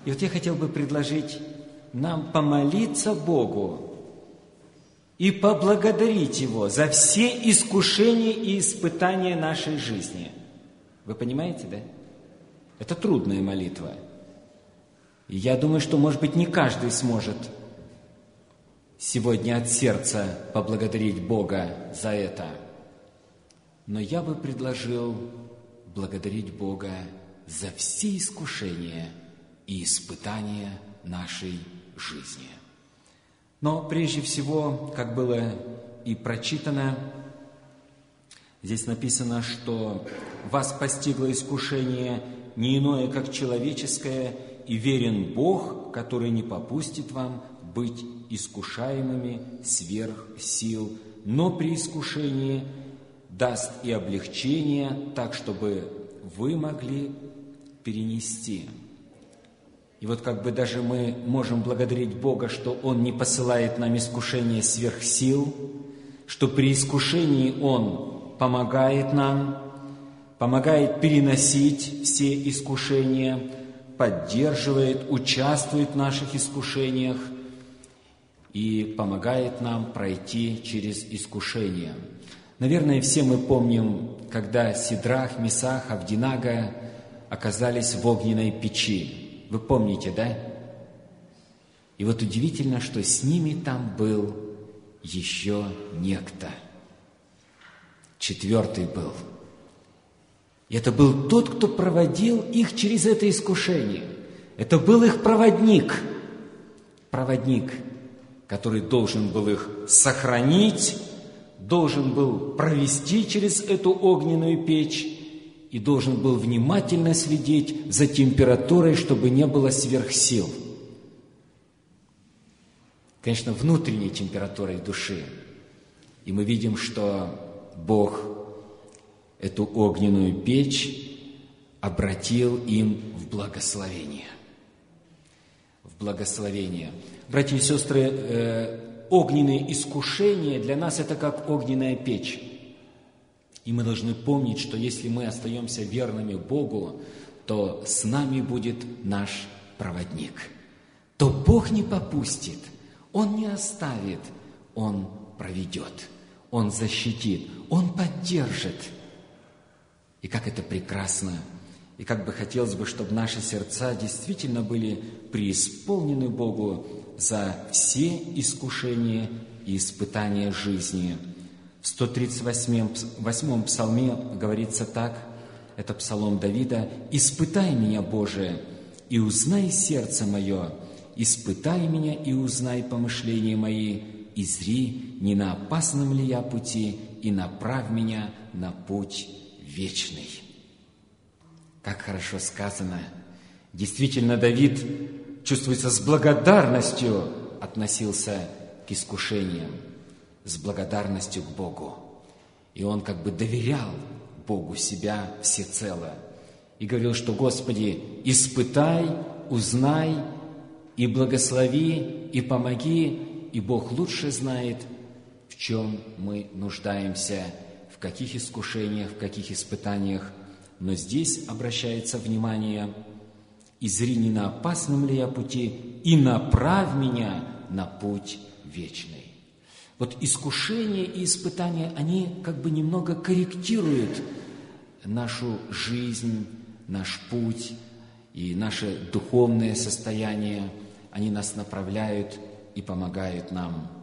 И вот я хотел бы предложить нам помолиться Богу и поблагодарить Его за все искушения и испытания нашей жизни. Вы понимаете, да? Это трудная молитва. И я думаю, что, может быть, не каждый сможет сегодня от сердца поблагодарить Бога за это. Но я бы предложил благодарить Бога за все искушения и испытания нашей жизни. Но прежде всего, как было и прочитано, здесь написано, что вас постигло искушение не иное, как человеческое, и верен Бог, который не попустит вам быть искушаемыми сверх сил, но при искушении даст и облегчение, так, чтобы вы могли перенести. И вот как бы даже мы можем благодарить Бога, что Он не посылает нам искушения сверх сил, что при искушении Он помогает нам, помогает переносить все искушения, поддерживает, участвует в наших искушениях и помогает нам пройти через искушения. Наверное, все мы помним, когда Сидрах, Месах, Авдинага оказались в огненной печи. Вы помните, да? И вот удивительно, что с ними там был еще некто. Четвертый был. И это был тот, кто проводил их через это искушение. Это был их проводник. Проводник, который должен был их сохранить, должен был провести через эту огненную печь и должен был внимательно следить за температурой, чтобы не было сверхсил. Конечно, внутренней температурой души. И мы видим, что Бог эту огненную печь обратил им в благословение. В благословение. Братья и сестры, огненные искушения для нас это как огненная печь. И мы должны помнить, что если мы остаемся верными Богу, то с нами будет наш проводник. То Бог не попустит, Он не оставит, Он проведет, Он защитит, Он поддержит. И как это прекрасно! И как бы хотелось бы, чтобы наши сердца действительно были преисполнены Богу за все искушения и испытания жизни. В 138-м псалме говорится так, это псалом Давида: «Испытай меня, Боже, и узнай сердце мое, испытай меня и узнай помышления мои, и зри, не на опасном ли я пути, и направь меня на путь вечный». Как хорошо сказано! Действительно, Давид, чувствуется, с благодарностью относился к искушениям, с благодарностью к Богу. И он как бы доверял Богу себя всецело. И говорил, что: «Господи, испытай, узнай и благослови, и помоги, и Бог лучше знает, в чем мы нуждаемся, в каких искушениях, в каких испытаниях». Но здесь обращается внимание: «И зри, не на опасном ли я пути, и направь меня на путь вечный». Вот искушения и испытания, они как бы немного корректируют нашу жизнь, наш путь и наше духовное состояние. Они нас направляют и помогают нам.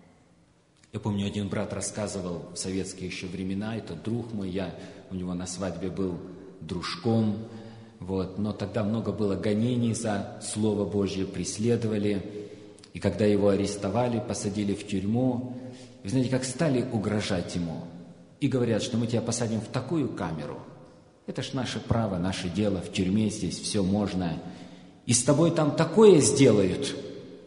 Я помню, один брат рассказывал в советские еще времена, это друг мой, я у него на свадьбе был дружком, но тогда много было гонений за Слово Божье, преследовали. И когда его арестовали, посадили в тюрьму, вы знаете, как стали угрожать ему. И говорят, что мы тебя посадим в такую камеру. Это ж наше право, наше дело, в тюрьме здесь все можно. И с тобой там такое сделают.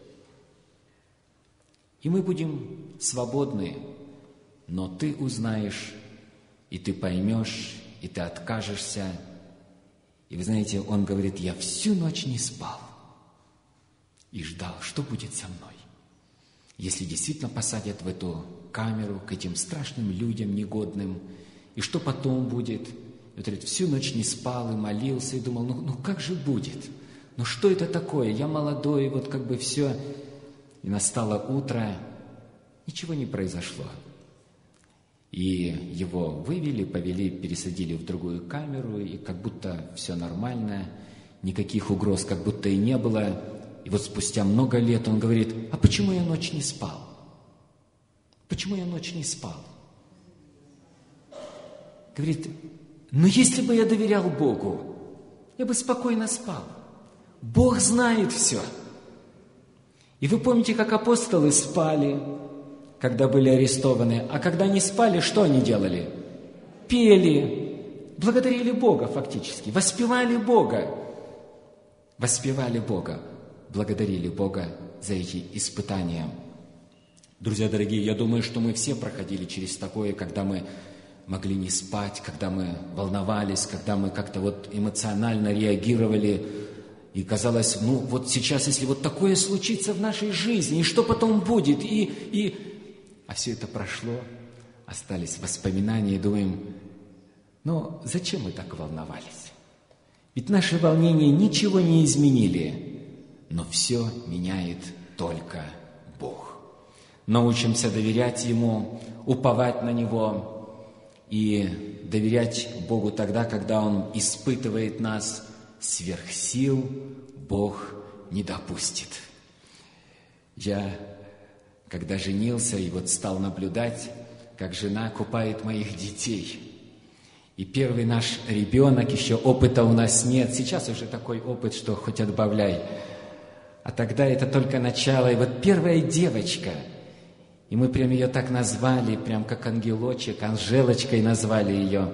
И мы будем свободны, но ты узнаешь, и ты поймешь, и ты откажешься. И вы знаете, он говорит: я всю ночь не спал и ждал, что будет со мной. Если действительно посадят в эту камеру к этим страшным людям негодным, и что потом будет? И говорит, всю ночь не спал и молился, и думал, ну как же будет? ну что это такое? Я молодой, вот как бы все. И настало утро, ничего не произошло. И его вывели, повели, пересадили в другую камеру, и как будто все нормально, никаких угроз как будто и не было. И вот спустя много лет он говорит: а почему я ночь не спал? Почему я ночь не спал? Говорит: ну если бы я доверял Богу, я бы спокойно спал. Бог знает все. И вы помните, как апостолы спали, когда были арестованы, а когда не спали, что они делали? Пели, благодарили Бога фактически, воспевали Бога. Воспевали Бога, благодарили Бога за эти испытания. Друзья дорогие, я думаю, что мы все проходили через такое, когда мы могли не спать, когда мы волновались, когда мы как-то вот эмоционально реагировали. И казалось, ну вот сейчас, если вот такое случится в нашей жизни, и что потом будет? А все это прошло, остались воспоминания, и думаем, ну зачем мы так волновались? Ведь наши волнения ничего не изменили, но все меняет только Бог. Научимся доверять Ему, уповать на Него и доверять Богу тогда, когда Он испытывает нас. Сверх сил Бог не допустит. Я, когда женился и вот стал наблюдать, как жена купает моих детей. И первый наш ребенок, еще опыта у нас нет. Сейчас уже такой опыт, что хоть отбавляй. А тогда это только начало. И вот первая девочка, и мы прям ее так назвали, прям как ангелочек, Анжелочкой назвали ее.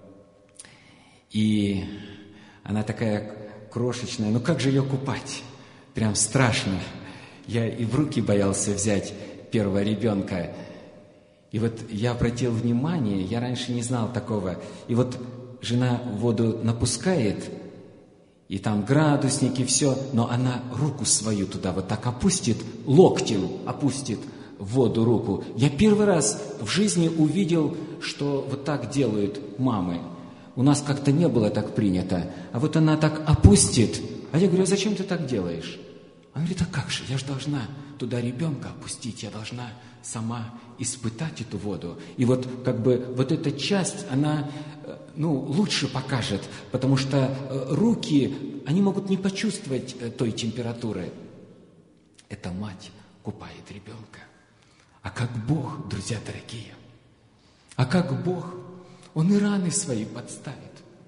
И она такая крошечная, ну как же ее купать? Прям страшно. Я и в руки боялся взять первого ребенка. И вот я обратил внимание, я раньше не знал такого. И вот жена воду напускает, и там градусники, все, но она руку свою туда вот так опустит, локтем опустит в воду руку. Я первый раз в жизни увидел, что вот так делают мамы. У нас как-то не было так принято. А вот она так опустит. А я говорю: а зачем ты так делаешь? Она говорит: а как же, я же должна туда ребенка опустить, я должна сама испытать эту воду. И вот как бы вот эта часть, она лучше покажет, потому что руки, они могут не почувствовать той температуры. Эта мать купает ребенка. А как Бог, друзья дорогие, а как Бог, Он и раны свои подставит.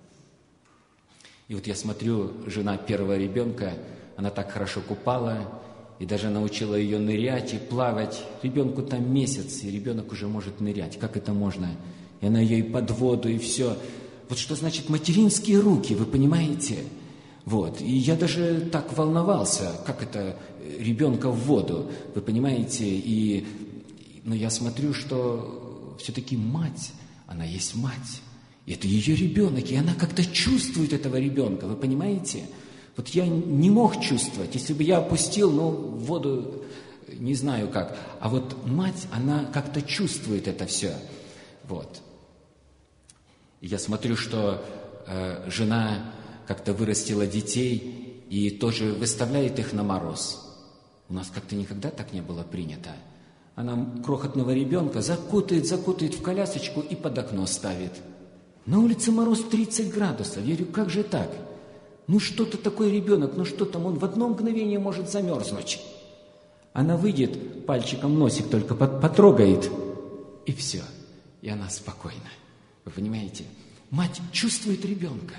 И вот я смотрю, жена первого ребенка, она так хорошо купала, и даже научила ее нырять и плавать. Ребенку там месяц, и ребенок уже может нырять. Как это можно? И она ее и под воду, и все. Вот что значит материнские руки, вы понимаете? Вот. И я даже так волновался, как это ребенка в воду, вы понимаете? Но я смотрю, что все-таки мать, она есть мать. И это ее ребенок, и она как-то чувствует этого ребенка, вы понимаете? Вот я не мог чувствовать, если бы я опустил, в воду, не знаю как. А вот мать, она как-то чувствует это все. Вот. И я смотрю, что жена как-то вырастила детей и тоже выставляет их на мороз. У нас как-то никогда так не было принято. Она крохотного ребенка закутает в колясочку и под окно ставит. На улице мороз 30 градусов. Я говорю: как же так? Что-то такой ребенок, что там, он в одно мгновение может замерзнуть. Она выйдет, пальчиком носик только потрогает, и все. И она спокойна. Вы понимаете? Мать чувствует ребенка.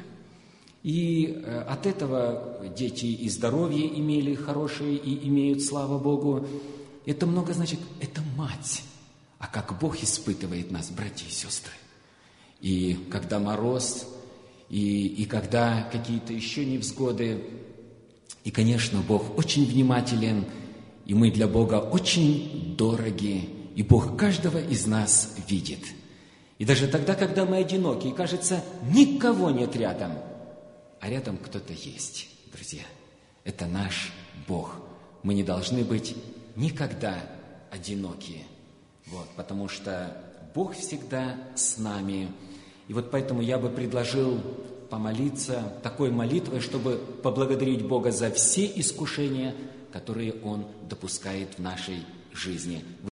И от этого дети и здоровье имели хорошее, и имеют, слава Богу. Это много значит, это мать. А как Бог испытывает нас, братья и сестры. И когда мороз, и когда какие-то еще невзгоды. И, конечно, Бог очень внимателен, и мы для Бога очень дороги, и Бог каждого из нас видит. И даже тогда, когда мы одиноки, и кажется, никого нет рядом, а рядом кто-то есть, друзья. Это наш Бог. Мы не должны быть никогда одиноки, потому что Бог всегда с нами. И вот поэтому я бы предложил помолиться такой молитвой, чтобы поблагодарить Бога за все искушения, которые Он допускает в нашей жизни.